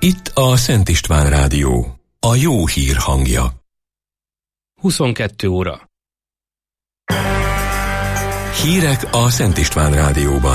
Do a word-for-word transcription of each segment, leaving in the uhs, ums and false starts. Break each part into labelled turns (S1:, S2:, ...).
S1: Itt a Szent István Rádió, a jó hír hangja.
S2: huszonkettő óra.
S1: Hírek a Szent István Rádióban.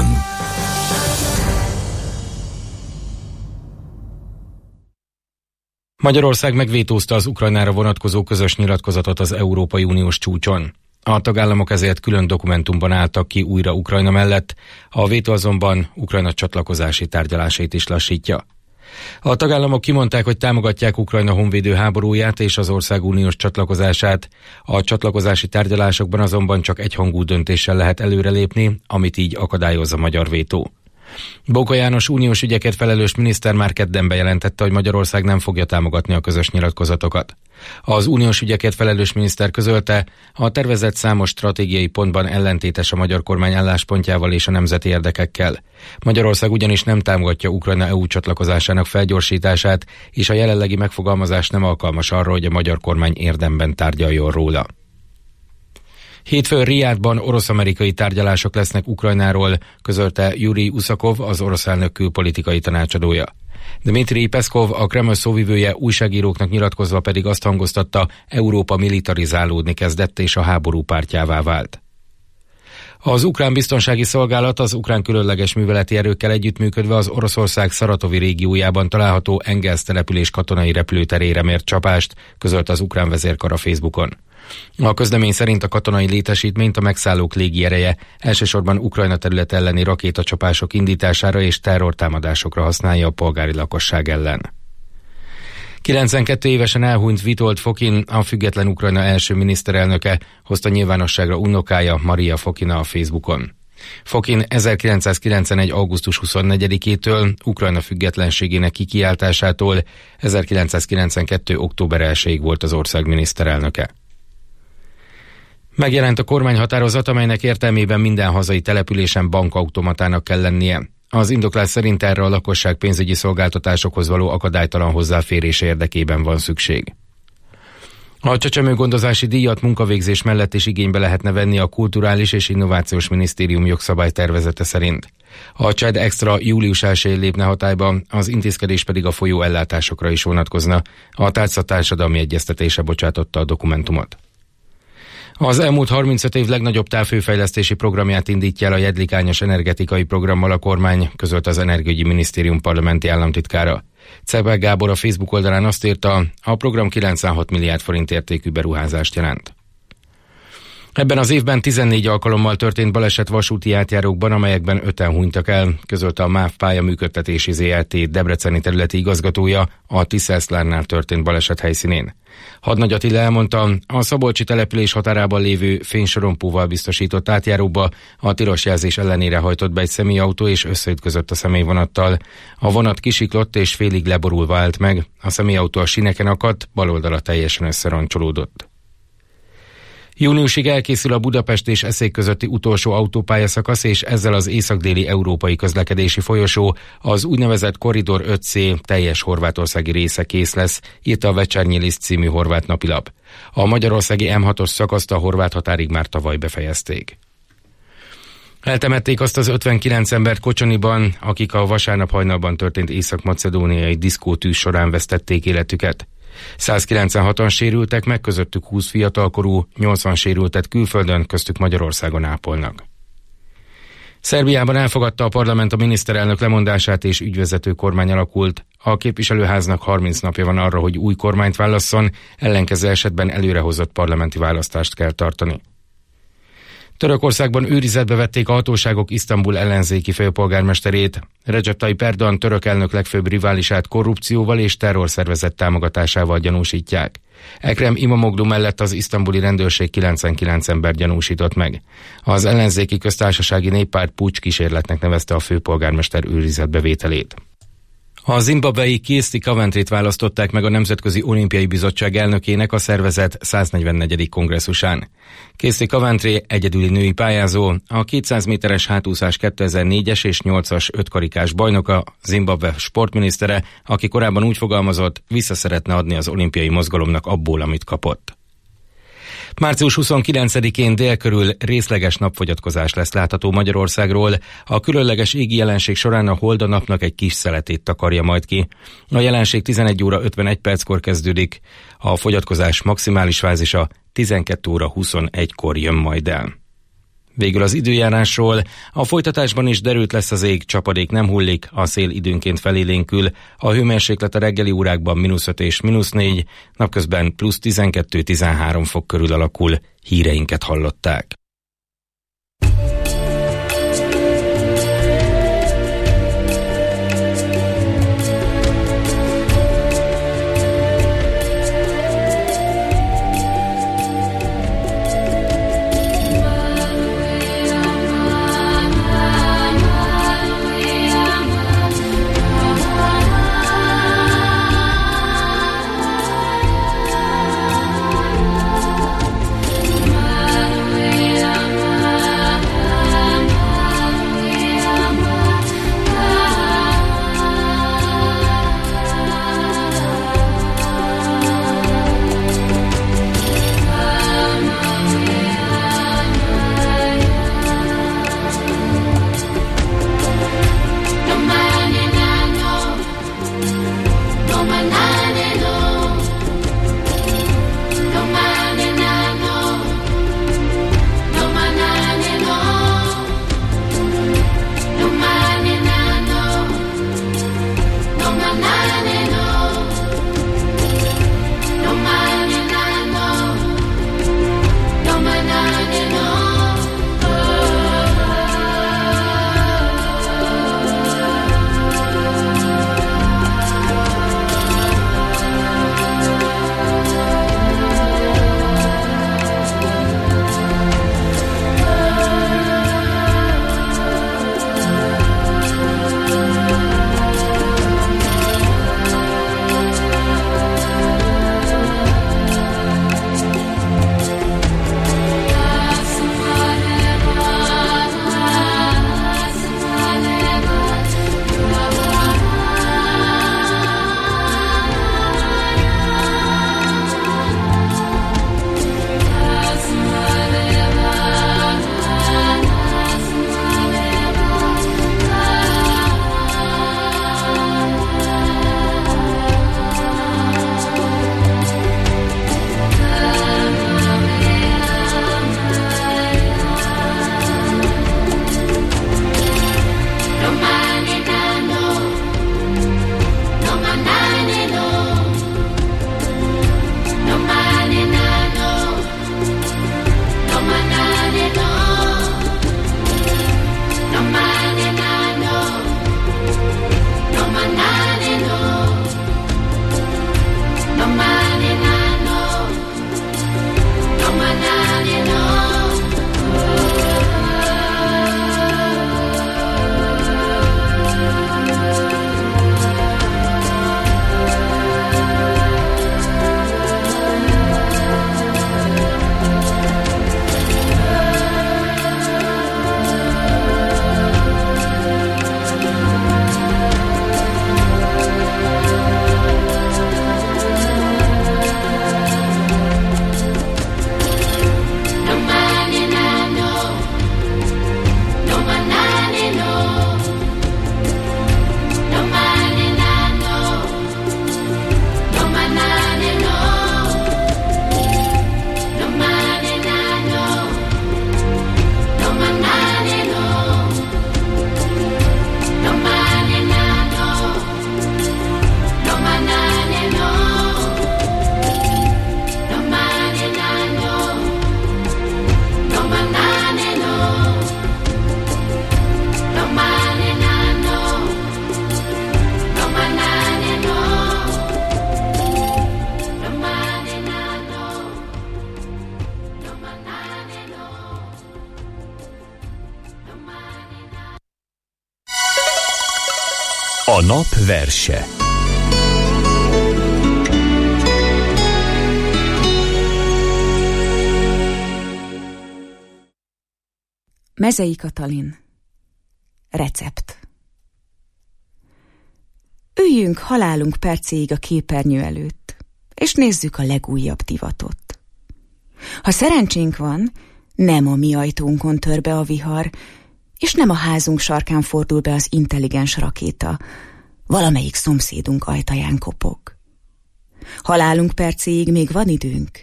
S2: Magyarország megvétózta az Ukrajnára vonatkozó közös nyilatkozatot az Európai Uniós csúcson. A tagállamok ezért külön dokumentumban álltak ki újra Ukrajna mellett, a vétó azonban Ukrajna csatlakozási tárgyalásait is lassítja. A tagállamok kimondták, hogy támogatják Ukrajna honvédő háborúját és az ország uniós csatlakozását. A csatlakozási tárgyalásokban azonban csak egyhangú döntéssel lehet előrelépni, amit így akadályoz a magyar vétó. Bóka János uniós ügyeket felelős miniszter már kedden bejelentette, hogy Magyarország nem fogja támogatni a közös nyilatkozatokat. Az uniós ügyeket felelős miniszter közölte, a tervezett számos stratégiai pontban ellentétes a magyar kormány álláspontjával és a nemzeti érdekekkel. Magyarország ugyanis nem támogatja Ukrajna é u csatlakozásának felgyorsítását, és a jelenlegi megfogalmazás nem alkalmas arra, hogy a magyar kormány érdemben tárgyaljon róla. Hétfőn Rijádban orosz-amerikai tárgyalások lesznek Ukrajnáról, közölte Jurij Uszakov, az orosz elnök külpolitikai tanácsadója. Dmitrij Peszkov, a Kreml szóvivője, újságíróknak nyilatkozva pedig azt hangoztatta, Európa militarizálódni kezdett és a háború pártjává vált. Az ukrán biztonsági szolgálat az ukrán különleges műveleti erőkkel együttműködve az Oroszország Szaratovi régiójában található Engels település katonai repülőterére mért csapást, közölt az ukrán vezérkar a Facebookon. A közlemény szerint a katonai létesítményt a megszállók légiereje elsősorban Ukrajna terület elleni rakétacsapások indítására és terrortámadásokra használja a polgári lakosság ellen. kilencvenkét évesen elhunyt Witold Fokin, a független Ukrajna első miniszterelnöke, hozta nyilvánosságra unokája, Maria Fokina a Facebookon. Fokin ezerkilencszázkilencvenegy. augusztus huszonnegyedikétől, Ukrajna függetlenségének kikiáltásától ezerkilencszázkilencvenkettő. október elsejéig volt az ország miniszterelnöke. Megjelent a kormányhatározat, amelynek értelmében minden hazai településen bankautomatának kell lennie. Az indoklás szerint erre a lakosság pénzügyi szolgáltatásokhoz való akadálytalan hozzáférés érdekében van szükség. A csecsemőgondozási díjat munkavégzés mellett is igénybe lehetne venni a Kulturális és Innovációs Minisztérium jogszabálytervezete szerint. A cé e dé Extra július elsején lépne hatályba, az intézkedés pedig a folyó ellátásokra is vonatkozna. A Tárca társadalmi egyeztetése bocsátotta a dokumentumot. Az elmúlt harmincöt év legnagyobb távhőfejlesztési programját indítja el a Jedlikányos energetikai programmal a kormány, közölt az Energiaügyi Minisztérium parlamenti államtitkára. Czepel Gábor a Facebook oldalán azt írta, a program kilencvenhat milliárd forint értékű beruházást jelent. Ebben az évben tizennégy alkalommal történt baleset vasúti átjárókban, amelyekben öten hunytak el, közölte a MÁV Pályaműködtetési zé er té debreceni területi igazgatója a Tiszeszlárnál történt baleset helyszínén. Hadnagy Attila elmondta, a szabolcsi település határában lévő fénysorompóval biztosított átjáróba a tilos jelzés ellenére hajtott be egy személyautó és összeütközött a személyvonattal. A vonat kisiklott és félig leborulva állt meg, a személyautó a síneken akadt, bal oldala teljesen összeroncsolódott. Júniusig elkészül a Budapest és Eszék közötti utolsó autópályaszakasz, és ezzel az észak-déli európai közlekedési folyosó, az úgynevezett Korridor öt cé teljes horvátországi része kész lesz, írta a Večernji List című horvát napilap. A magyarországi em hatos szakaszt a horvát határig már tavaly befejezték. Eltemették azt az ötvenkilenc embert Kocsoniban, akik a vasárnap hajnalban történt észak-macedóniai diszkótűz során vesztették életüket. százkilencvenhatan sérültek meg, közöttük húsz fiatalkorú, nyolcvan sérültet külföldön, köztük Magyarországon ápolnak. Szerbiában elfogadta a parlament a miniszterelnök lemondását és ügyvezető kormány alakult. A képviselőháznak harminc napja van arra, hogy új kormányt válasszon, ellenkező esetben előrehozott parlamenti választást kell tartani. Törökországban őrizetbe vették a hatóságok Isztambul ellenzéki főpolgármesterét. Recep Tayyip Erdoğan török elnök legfőbb riválisát korrupcióval és terrorszervezet támogatásával gyanúsítják. Ekrem İmamoğlu mellett az isztambuli rendőrség kilencvenkilenc ember gyanúsított meg. Az ellenzéki köztársasági néppárt puccs kísérletnek nevezte a főpolgármester őrizetbevételét. A zimbabwei Kirsty Coventryt választották meg a Nemzetközi Olimpiai Bizottság elnökének a szervezet száznegyvennegyedik kongresszusán. Kirsty Coventry egyedüli női pályázó, a kétszáz méteres hátúszás kétezer-négyes és nyolcas ötkarikás bajnoka, Zimbabwe sportminisztere, aki korábban úgy fogalmazott, vissza szeretne adni az olimpiai mozgalomnak abból, amit kapott. Március huszonkilencedikén dél körül részleges napfogyatkozás lesz látható Magyarországról. A különleges égi jelenség során a hold a napnak egy kis szeletét takarja majd ki. A jelenség tizenegy óra ötvenegy perckor kezdődik, a fogyatkozás maximális fázisa tizenkét óra huszonegykor jön majd el. Végül az időjárásról. A folytatásban is derült lesz az ég, csapadék nem hullik, a szél időnként felélénkül, a hőmérséklet a reggeli órákban mínusz öt és mínusz négy, napközben plusz tizenkettő-tizenhárom fok körül alakul. Híreinket hallották.
S1: A nap verse.
S3: Mezei Katalin. Recept. Üljünk halálunk percéig a képernyő előtt, és nézzük a legújabb divatot. Ha szerencsénk van, nem a mi ajtónkon tör be a vihar, és nem a házunk sarkán fordul be az intelligens rakéta, valamelyik szomszédunk ajtaján kopog. Halálunk percéig még van időnk,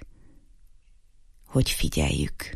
S3: hogy figyeljük.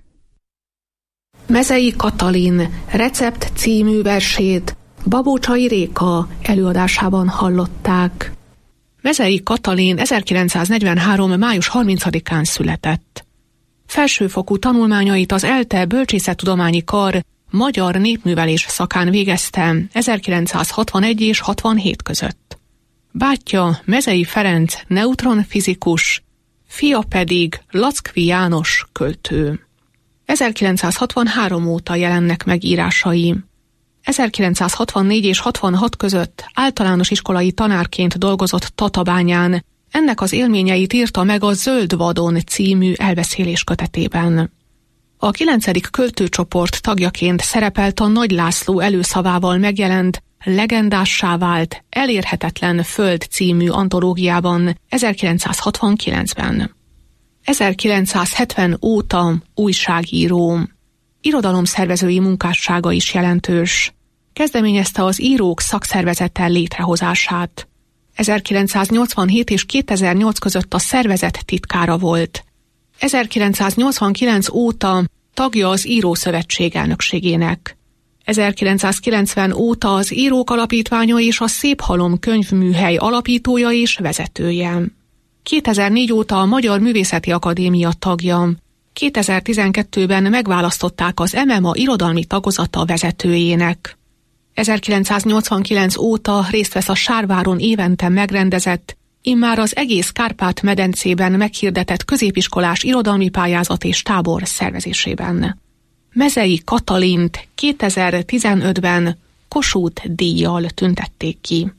S4: Mezei Katalin Recept című versét Babócsai Réka előadásában hallották. Mezei Katalin ezerkilencszáznegyvenhárom. május harmincadikán született. Felsőfokú tanulmányait az ELTE Bölcsészettudományi Kar magyar népművelés szakán végezte ezerkilencszázhatvanegy és hatvanhét között. Bátyja Mezei Ferenc neutronfizikus, fia pedig Lackvi János költő. ezerkilencszázhatvanhárom óta jelennek meg írásai. ezerkilencszázhatvannégy és hatvanhat között általános iskolai tanárként dolgozott Tatabányán, ennek az élményeit írta meg a Zöld vadon című elbeszélés kötetében. A kilencedik költőcsoport tagjaként szerepelt a Nagy László előszavával megjelent, legendássá vált Elérhetetlen föld című antológiában ezerkilencszázhatvankilencben. ezerkilencszázhetven óta újságíró. Irodalomszervezői munkássága is jelentős. Kezdeményezte az írók szakszervezete létrehozását. ezerkilencszáznyolcvanhét és kétezer-nyolc között a szervezet titkára volt. ezerkilencszáznyolcvankilenc óta tagja az Írószövetség elnökségének. ezerkilencszázkilencven óta az Írók Alapítványa és a Szép Halom könyvműhely alapítója és vezetője. kétezer-négy óta a Magyar Művészeti Akadémia tagja. kétezer-tizenkettőben megválasztották az em em á irodalmi tagozata vezetőjének. ezerkilencszáznyolcvankilenc óta részt vesz a Sárváron évente megrendezett, immár az egész Kárpát-medencében meghirdetett középiskolás irodalmi pályázat és tábor szervezésében. Mezei Katalint kétezer-tizenötben Kossuth díjjal tüntették ki.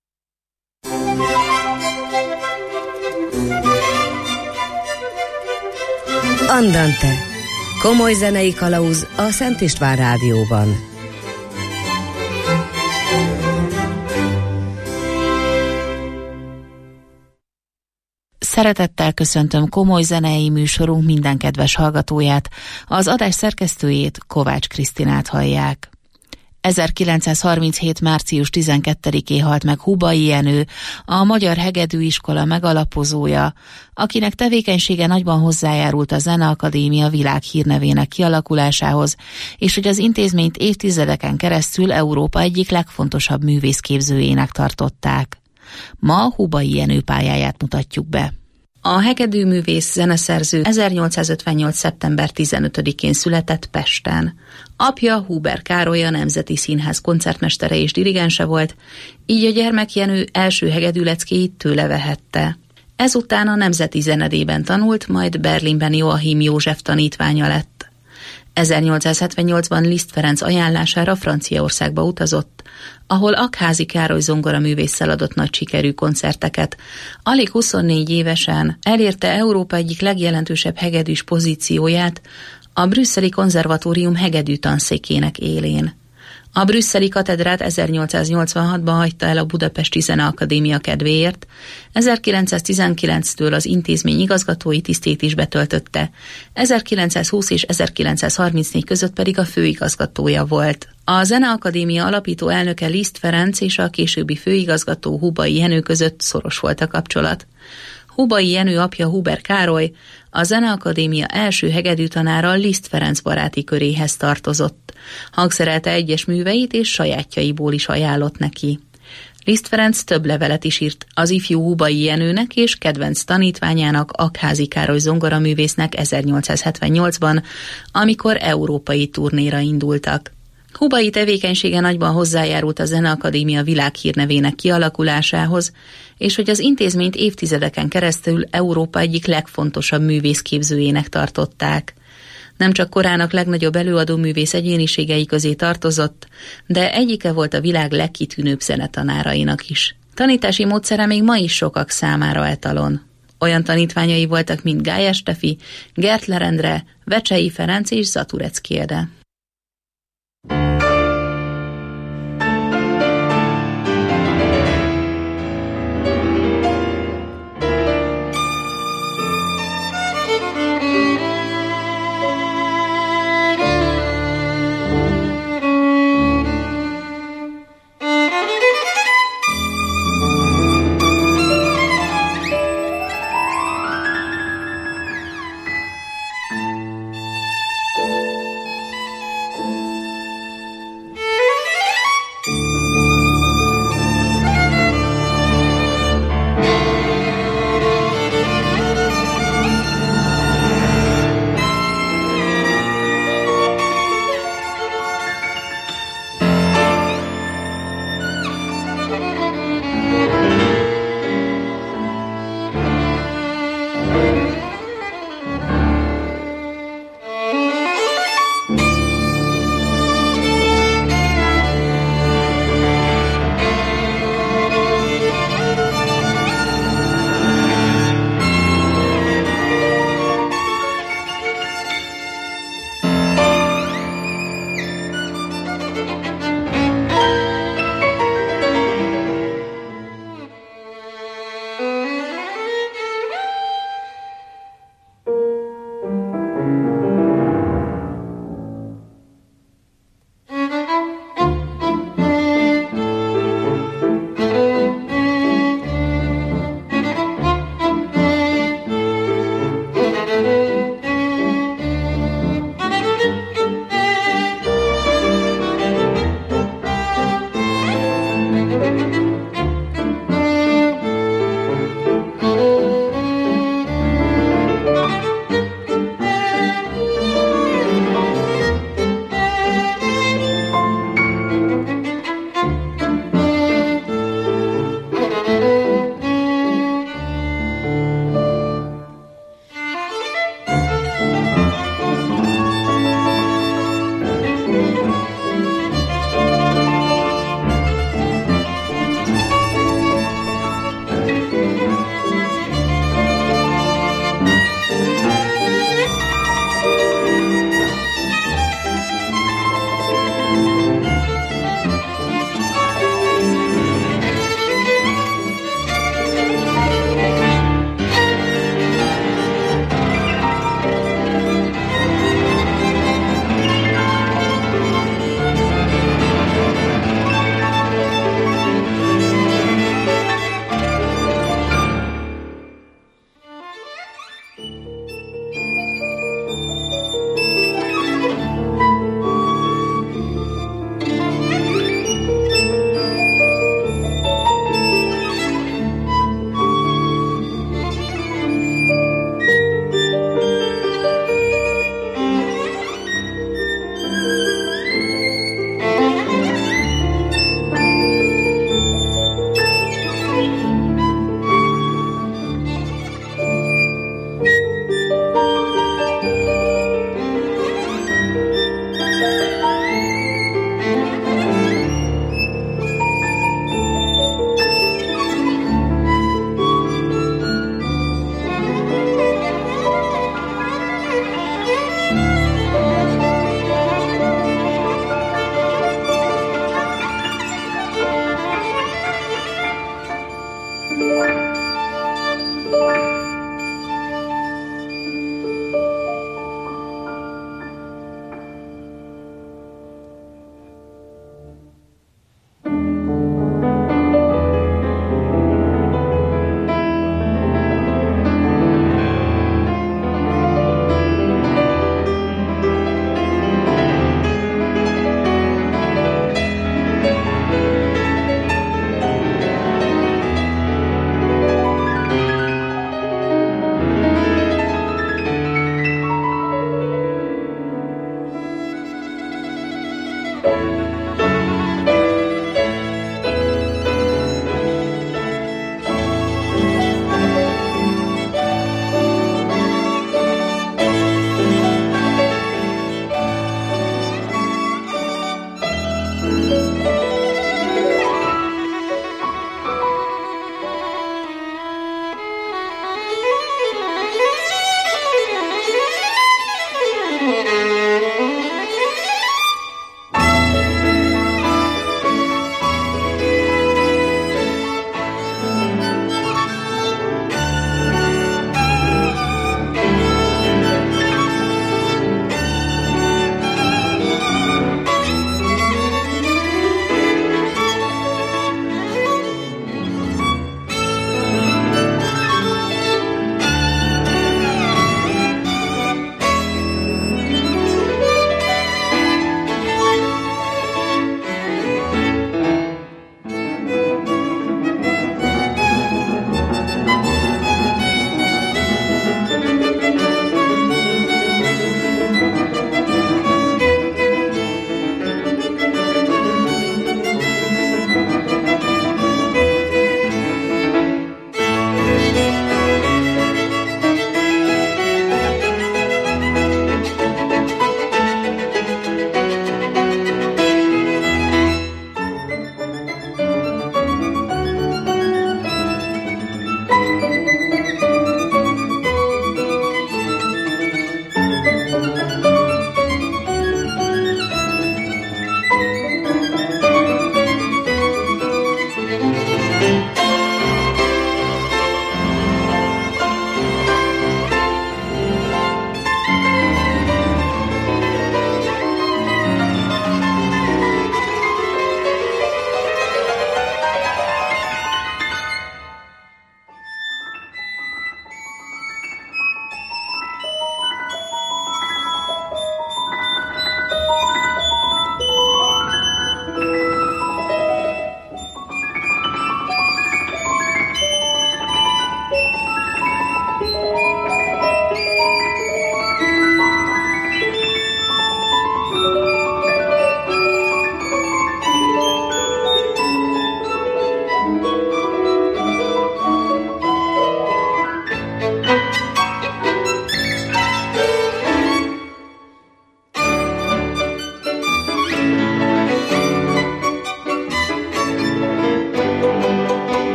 S5: Andante. Komoly zenei kalauz a Szent István Rádióban.
S6: Szeretettel köszöntöm komoly zenei műsorunk minden kedves hallgatóját, az adás szerkesztőjét, Kovács Krisztinát hallják. ezerkilencszázharminchét. március tizenkettedikén halt meg Hubay Jenő, a Magyar Hegedűiskola megalapozója, akinek tevékenysége nagyban hozzájárult a Zeneakadémia világhírnevének kialakulásához, és hogy az intézményt évtizedeken keresztül Európa egyik legfontosabb művészképzőjének tartották. Ma Hubay Jenő pályáját mutatjuk be. A hegedűművész zeneszerző ezernyolcszázötvennyolc. szeptember tizenötödikén született Pesten. Apja Huber Károly a Nemzeti Színház koncertmestere és dirigense volt, így a gyermek Jenő első hegedűleckéit tőle vehette. Ezután a Nemzeti Zenedében tanult, majd Berlinben Joachim József tanítványa lett. ezernyolcszázhetvennyolcban Liszt Ferenc ajánlására Franciaországba utazott, ahol Aggházy Károly zongoraművésszel adott nagy sikerű koncerteket. Alig huszonnégy évesen elérte Európa egyik legjelentősebb hegedűs pozícióját a brüsszeli konzervatórium hegedű tanszékének élén. A brüsszeli katedrát ezernyolcszáznyolcvanhatban hagyta el a Budapesti Zeneakadémia kedvéért, ezerkilencszáztizenkilenctől az intézmény igazgatói tisztét is betöltötte, ezerkilencszázhúsz és ezerkilencszázharmincnégy között pedig a főigazgatója volt. A Zeneakadémia alapító elnöke Liszt Ferenc és a későbbi főigazgató Hubay Jenő között szoros volt a kapcsolat. Hubay Jenő apja Huber Károly a Zeneakadémia első hegedűtanára Liszt Ferenc baráti köréhez tartozott. Hangszerelte egyes műveit és sajátjaiból is ajánlott neki. Liszt Ferenc több levelet is írt az ifjú Hubay Jenőnek és kedvenc tanítványának, Aggházy Károly zongoraművésznek ezernyolcszázhetvennyolcban, amikor európai turnéra indultak. Hubay tevékenysége nagyban hozzájárult a Zeneakadémia világhírnevének kialakulásához, és hogy az intézményt évtizedeken keresztül Európa egyik legfontosabb művészképzőjének tartották. Nem csak korának legnagyobb előadó művész egyéniségei közé tartozott, de egyike volt a világ legkitűnőbb zenetanárainak is. Tanítási módszere még ma is sokak számára etalon. Olyan tanítványai voltak, mint Gályás Stefi, Gertler Endre, Vecsei Ferenc és Zaturecki Ede.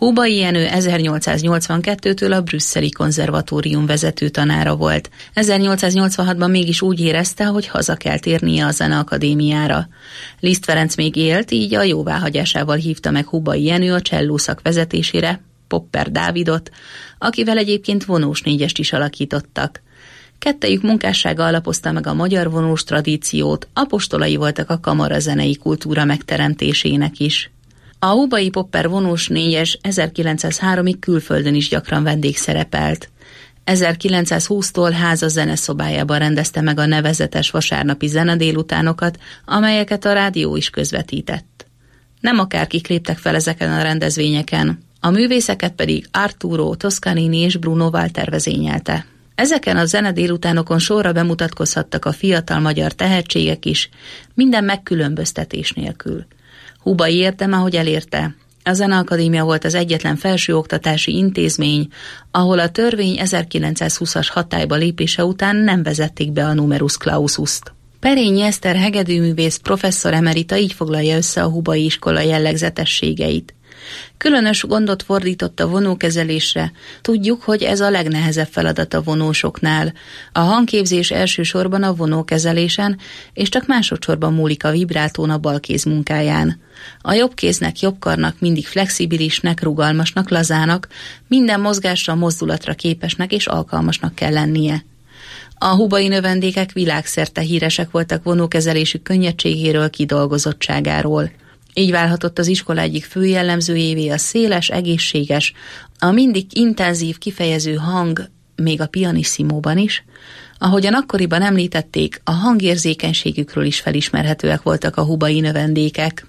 S6: Húbai Jenő ezernyolcszáznyolcvankettőtől a brüsszeli konzervatórium vezető tanára volt. ezernyolcszáznyolcvanhatban mégis úgy érezte, hogy haza kell térnie a Zeneakadémiára. Liszt Ferenc még élt, így a jóváhagyásával hívta meg Húbai Jenő a csellószak vezetésére Popper Dávidot, akivel egyébként vonós négyest is alakítottak. Kettejük munkássága alapozta meg a magyar vonós tradíciót, apostolai voltak a kamarazenei kultúra megteremtésének is. A Húbai Popper vonós négyes ezerkilencszázháromig külföldön is gyakran vendégszerepelt. ezerkilencszázhúsztól háza zeneszobájában rendezte meg a nevezetes vasárnapi zenedélutánokat, amelyeket a rádió is közvetített. Nem akárkik léptek fel ezeken a rendezvényeken, a művészeket pedig Arturo Toscanini és Bruno Walter vezényelte. Ezeken a zenedélutánokon sorra bemutatkozhattak a fiatal magyar tehetségek is, minden megkülönböztetés nélkül. Húbai érdeme, hogy elérte. A Zeneakadémia volt az egyetlen felsőoktatási intézmény, ahol a törvény ezerkilencszázhúszas hatályba lépése után nem vezették be a numerus clausust. Perényi Eszter hegedűművész professzor emerita így foglalja össze a Húbai iskola jellegzetességeit. Különös gondot fordított a vonókezelésre, tudjuk, hogy ez a legnehezebb feladat a vonósoknál. A hangképzés elsősorban a vonókezelésen, és csak másodszorban múlik a vibrátón a balkéz munkáján. A jobb kéznek, jobb karnak mindig flexibilisnek, rugalmasnak, lazának, minden mozgásra, mozdulatra képesnek és alkalmasnak kell lennie. A húbai növendékek világszerte híresek voltak vonókezelésük könnyedségéről, kidolgozottságáról. Így válhatott az iskola egyik fő jellemzőjévé a széles, egészséges, a mindig intenzív kifejező hang, még a pianisssimóban is. Ahogyan akkoriban említették, a hangérzékenységükről is felismerhetőek voltak a húbai növendékek.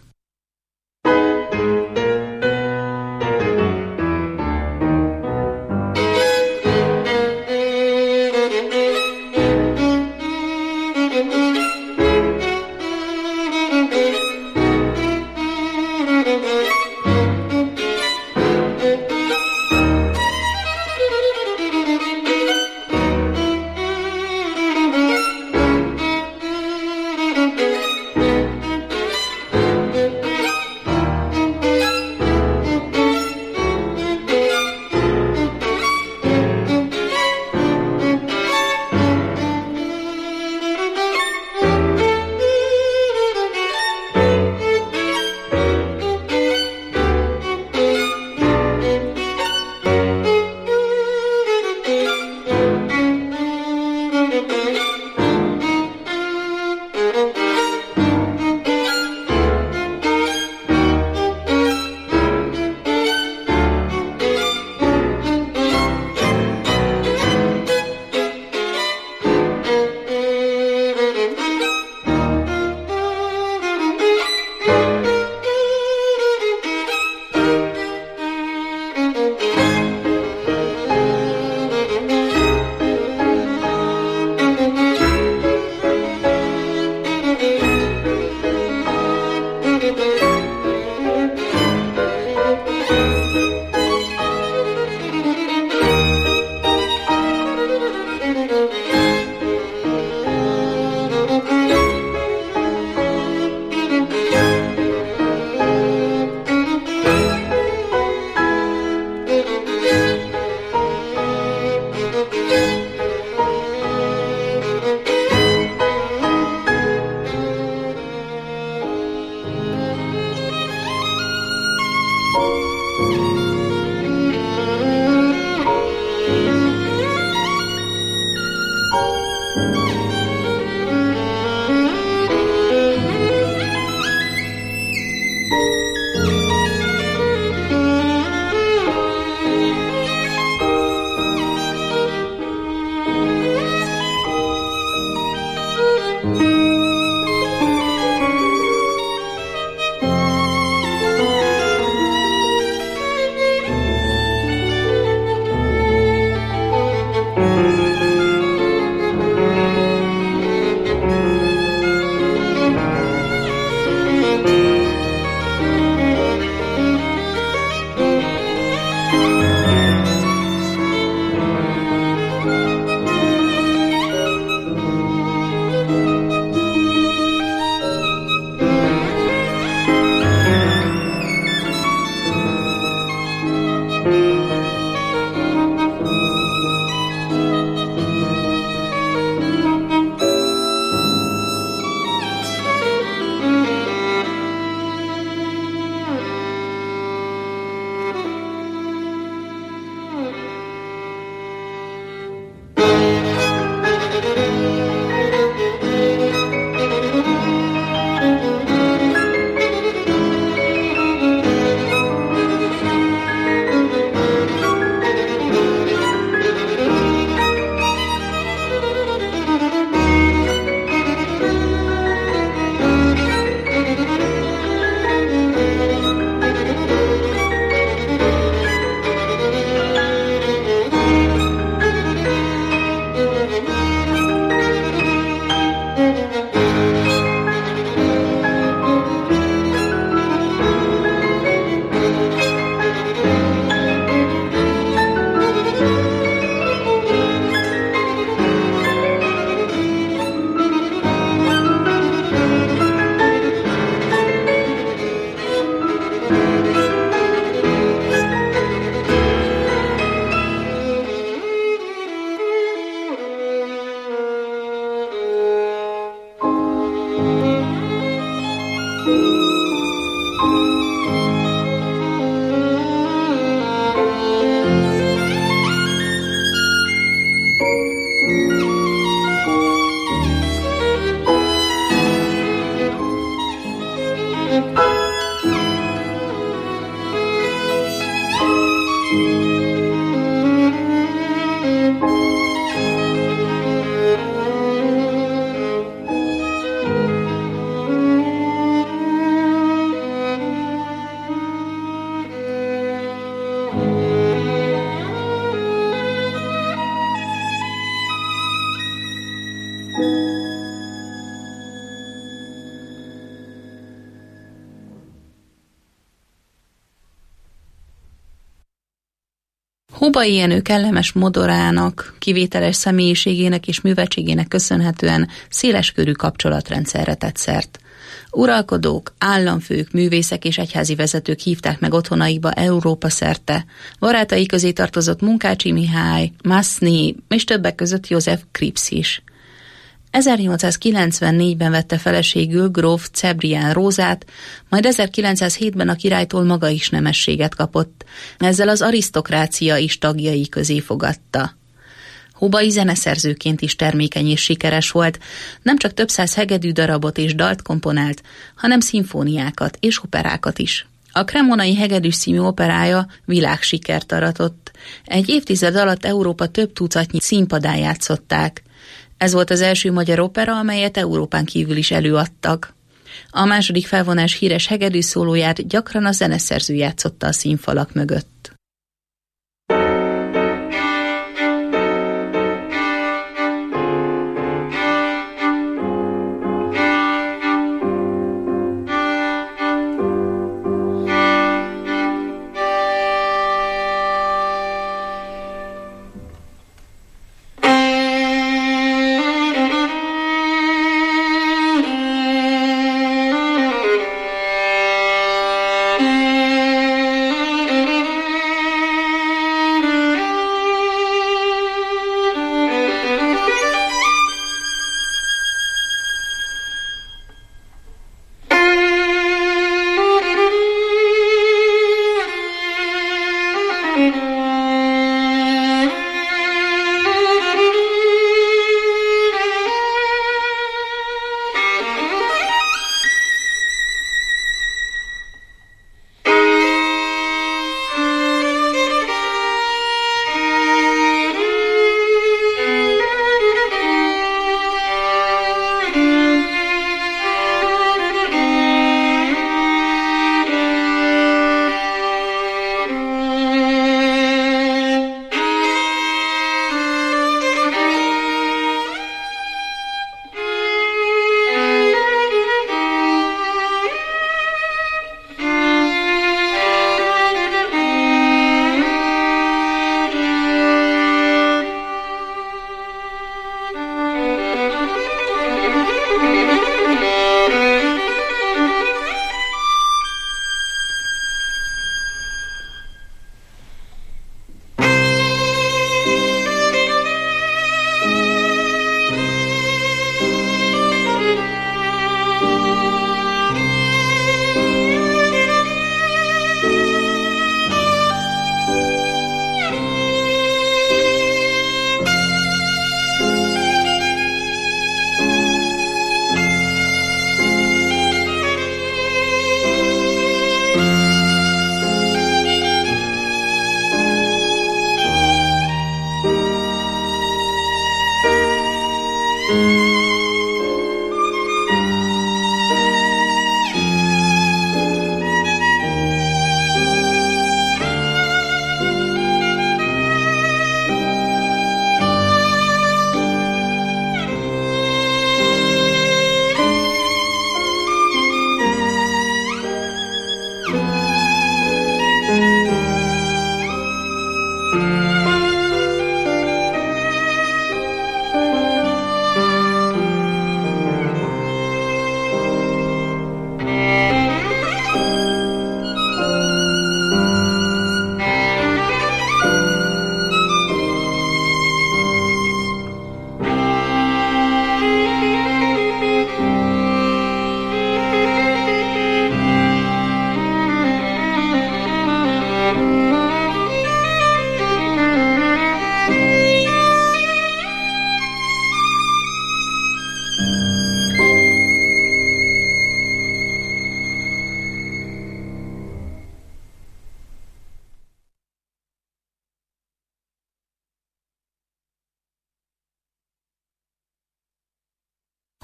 S6: Hubai Jenő kellemes modorának, kivételes személyiségének és műveltségének köszönhetően széleskörű kapcsolatrendszerre tett szert. Uralkodók, államfők, művészek és egyházi vezetők hívták meg otthonaikba Európa szerte. Barátai közé tartozott Munkácsi Mihály, Masny és többek között József Kripsz is. ezernyolcszázkilencvennégyben vette feleségül gróf Cebrián Rózát, majd ezerkilencszázhétben a királytól maga is nemességet kapott. Ezzel az arisztokrácia is tagjai közé fogadta. Hubai zeneszerzőként is termékeny és sikeres volt, nem csak több száz hegedű darabot és dalt komponált, hanem szimfóniákat és operákat is. A Cremonai Hegedűs című operája világsikert aratott. Egy évtized alatt Európa több tucatnyi színpadán játszották. Ez volt az első magyar opera, amelyet Európán kívül is előadtak. A második felvonás híres hegedű szólóját gyakran a zeneszerző játszotta a színfalak mögött.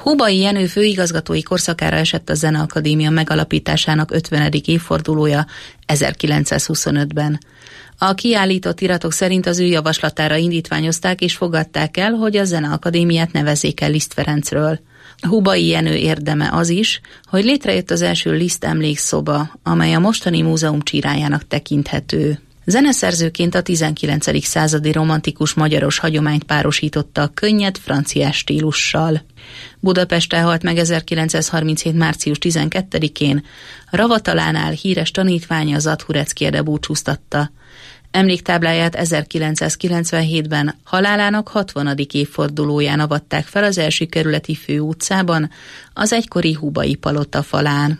S6: Húbai Jenő főigazgatói korszakára esett a Zeneakadémia megalapításának ötvenedik évfordulója ezerkilencszázhuszonötben. A kiállított iratok szerint az ő javaslatára indítványozták és fogadták el, hogy a Zeneakadémiát nevezzék el Liszt Ferencről. Húbai Jenő érdeme az is, hogy létrejött az első Liszt emlékszoba, amely a mostani múzeum csírájának tekinthető. Zeneszerzőként a tizenkilencedik századi romantikus magyaros hagyományt párosította a könnyed franciás stílussal. Budapesten halt meg ezerkilencszázharminchét. március tizenkettedikén, Ravatalánál híres tanítványa Zadhureckiede búcsúztatta. Emléktábláját ezerkilencszázkilencvenhétben halálának hatvanadik évfordulóján avatták fel az első kerületi főutcában, az egykori húbai palota falán.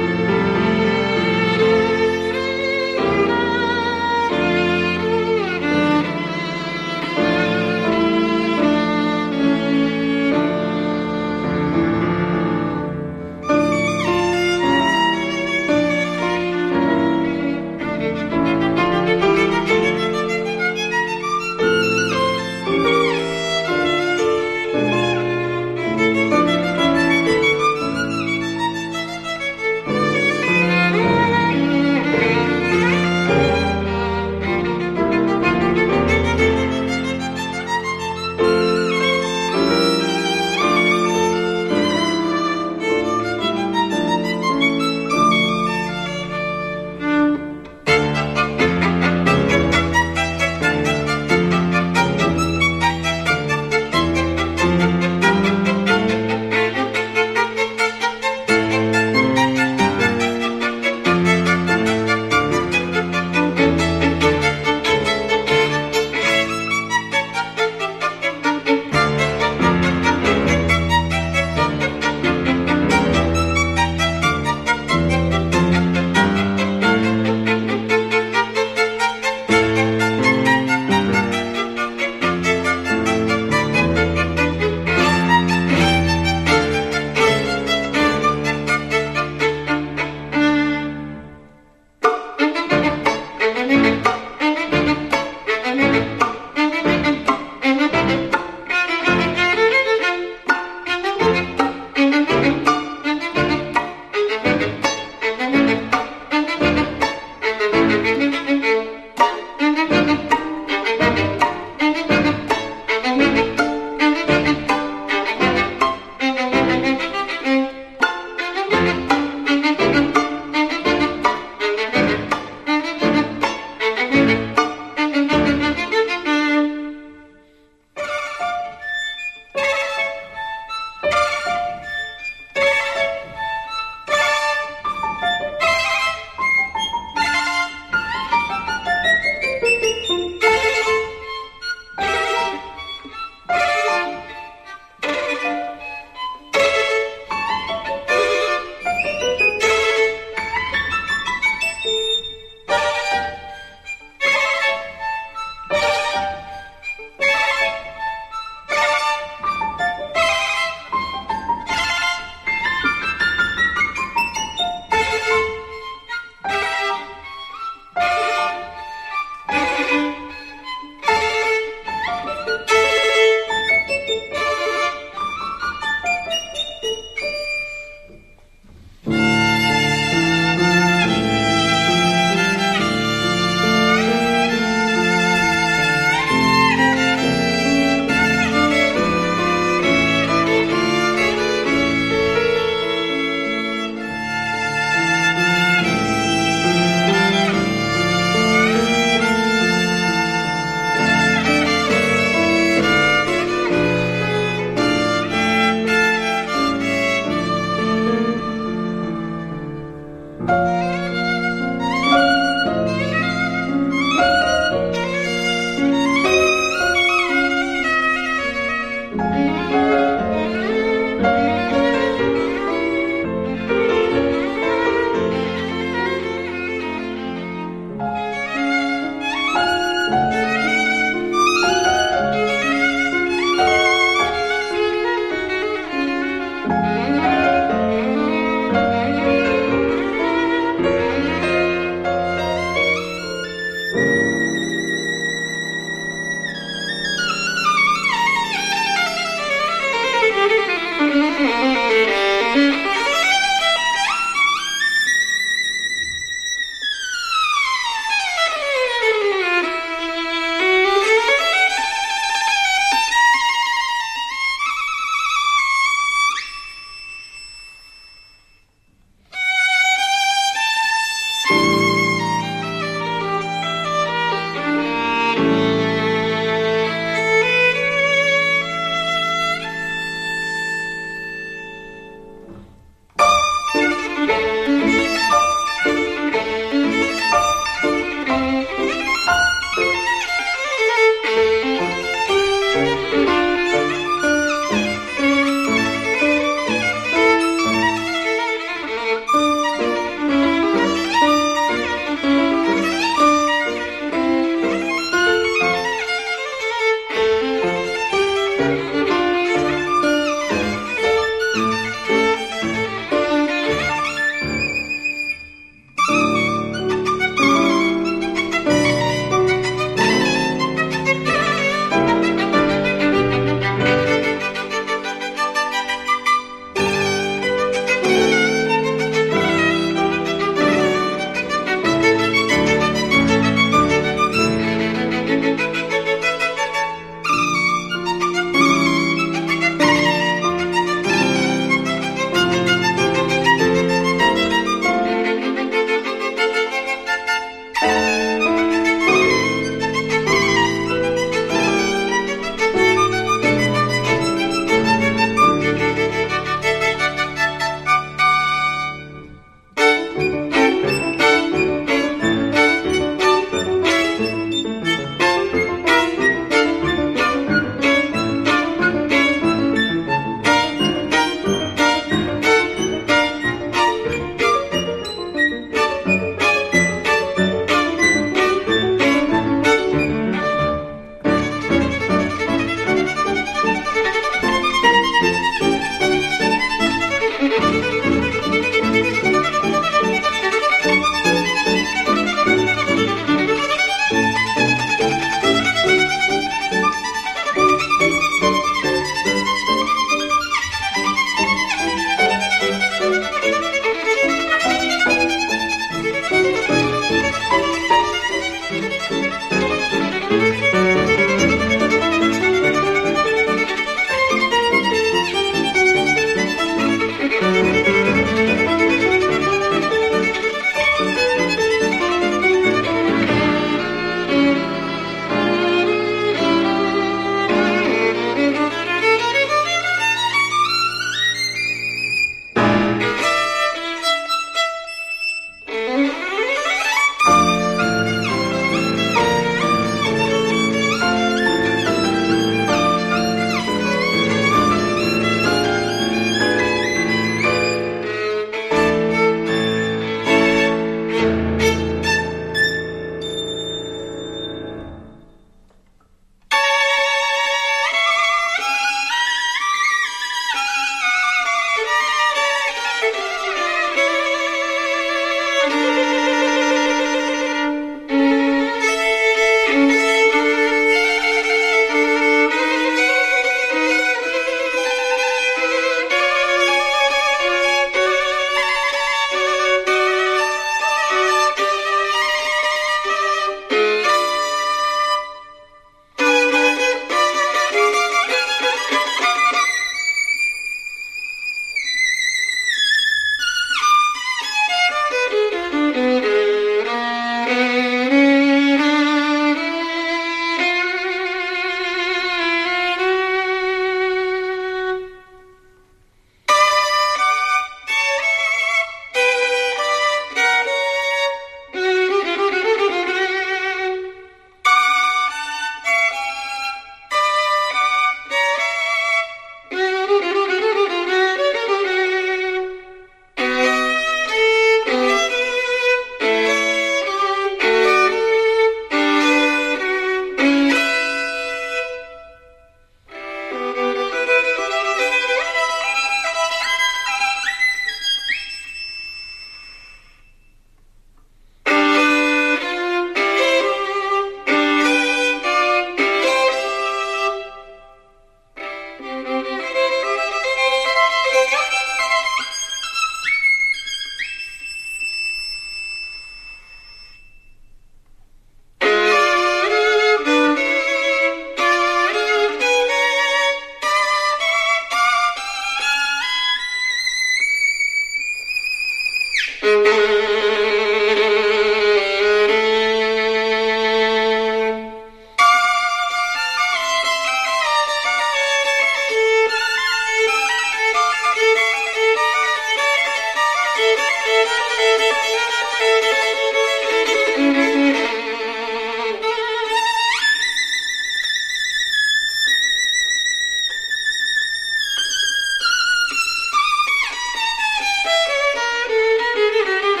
S7: Thank you.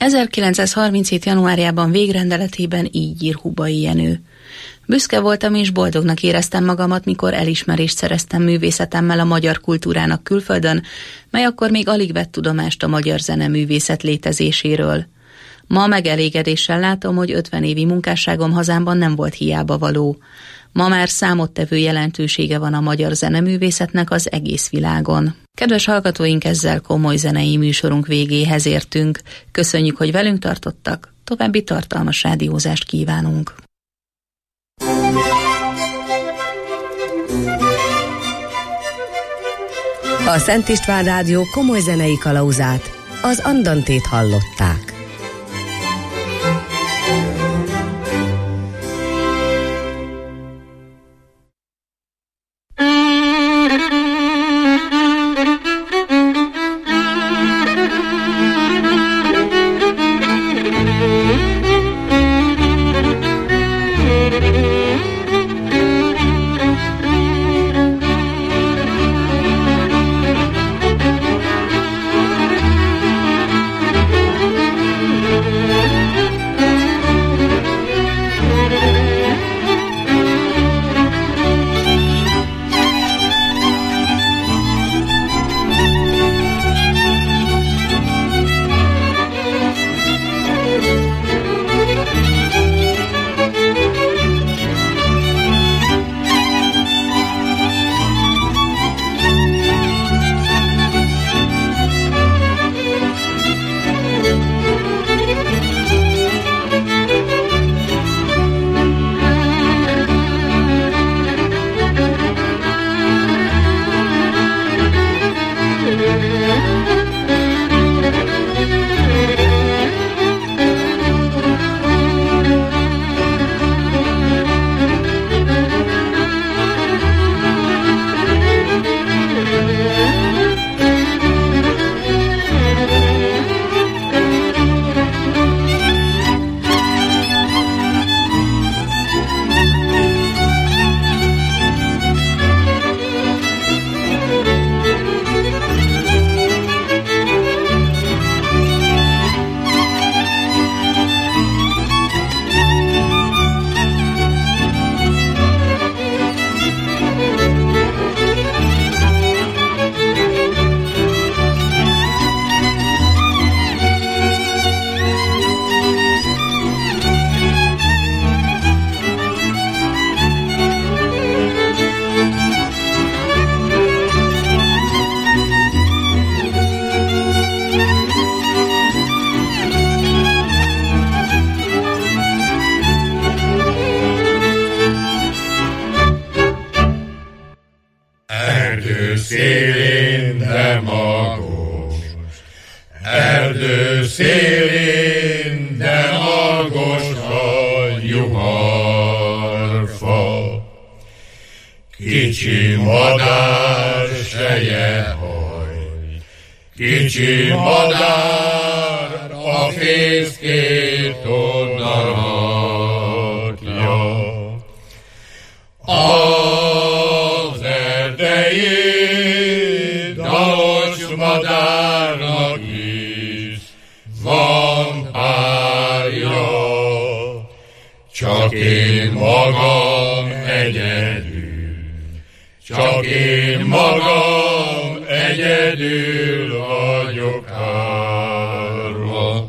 S6: ezerkilencszázharminchét. januárjában végrendeletében így ír Hubai Jenő. Büszke voltam és boldognak éreztem magamat, mikor elismerést szereztem művészetemmel a magyar kultúrának külföldön, mely akkor még alig vett tudomást a magyar zeneművészet létezéséről. Ma megelégedéssel látom, hogy ötven évi munkásságom hazámban nem volt hiába való. Ma már számottevő jelentősége van a magyar zeneművészetnek az egész világon. Kedves hallgatóink, ezzel komoly zenei műsorunk végéhez értünk. Köszönjük, hogy velünk tartottak, további tartalmas rádiózást kívánunk.
S5: A Szent István Rádió komoly zenei kalauzát, az Andantét hallották.
S7: szélén, de magos. Erdő szélén, de magos a juharfa. Kicsi madár seje haj, kicsi madár a fészkét oda rakja. Az erdei dalos madárnak is van párja, csak én magam egyedül, csak én magam egyedül vagyok árva.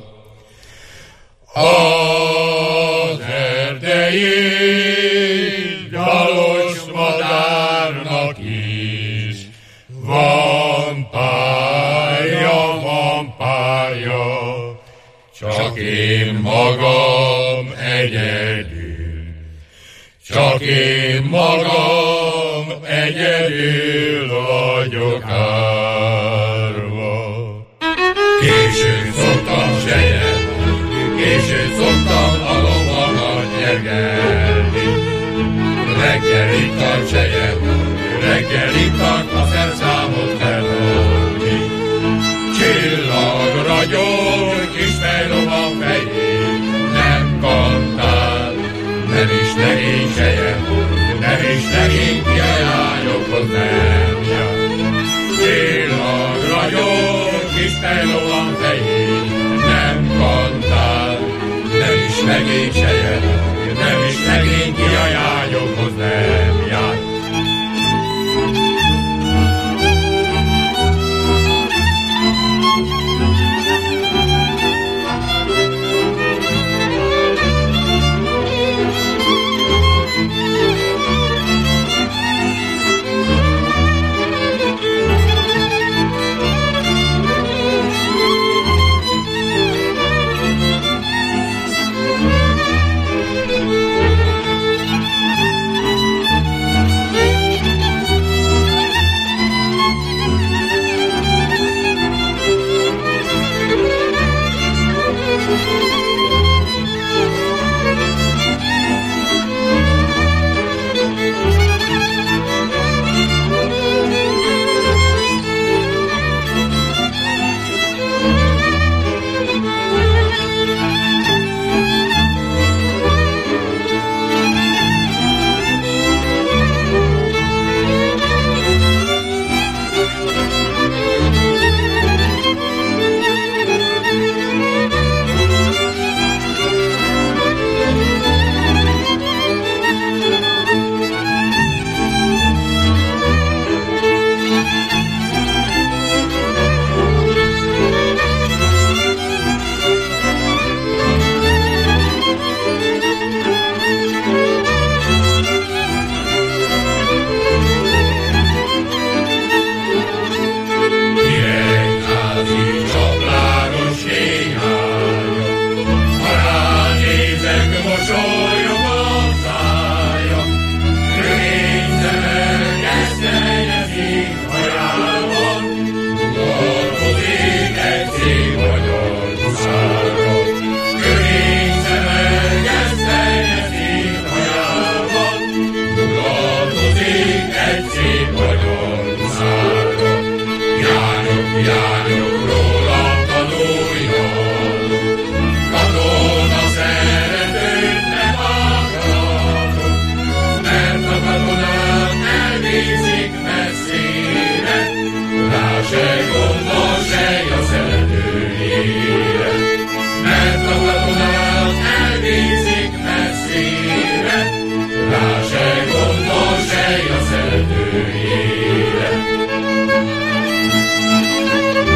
S7: Az erdei dalos madárnak is van párja, van párja, csak én magam egyedül, csak én magam egyedül vagyok árva. Későn szoktam sejem, későn szoktam a lovamat nyergelni. Reggel ittam sejem, reggel ittam a szerszámot feladni. Csillag ragyog, kis fejlovam fején, nem kantál, nem is legény sejem, nem is legény kiajányokhoz nem jár. Csillag ragyog, kis fejlovam fején, nem kantál, legény se jön, nem is legény ki a jányokhoz nem jár. Sej a szeretőjére.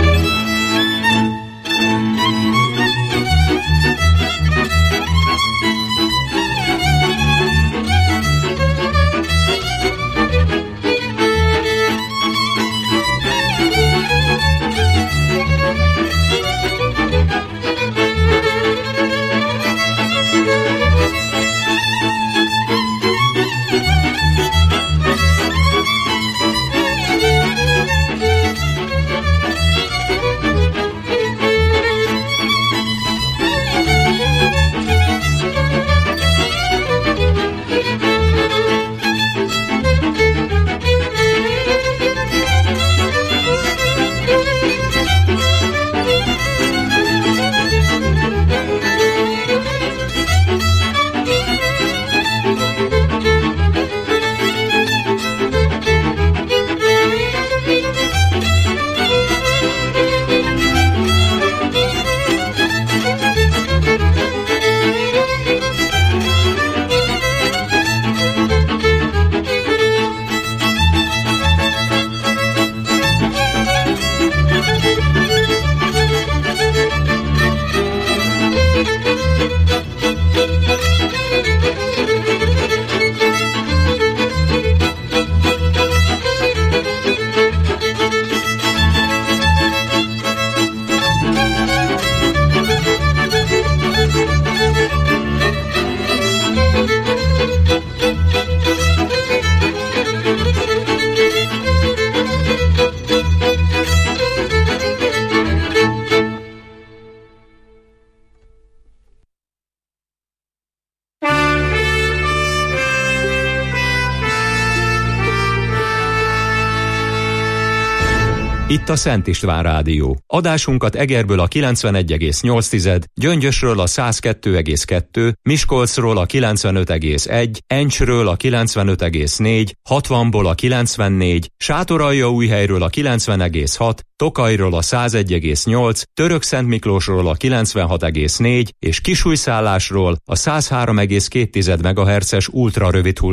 S8: Itt a Szent István Rádió. Adásunkat Egerből a kilencvenegy egész nyolc, Gyöngyösről a száz kettő egész kettő, Miskolcról a kilencvenöt egész egy, Encsről a kilencvenöt egész négy, hatvanból a kilencvennégy, Sátoraljaújhelyről a kilencven egész hat, Tokajról a száz egy egész nyolc, Törökszentmiklósról a kilencvenhat egész négy és Kisújszállásról a száz három egész két megahertzes ultrarövid hullám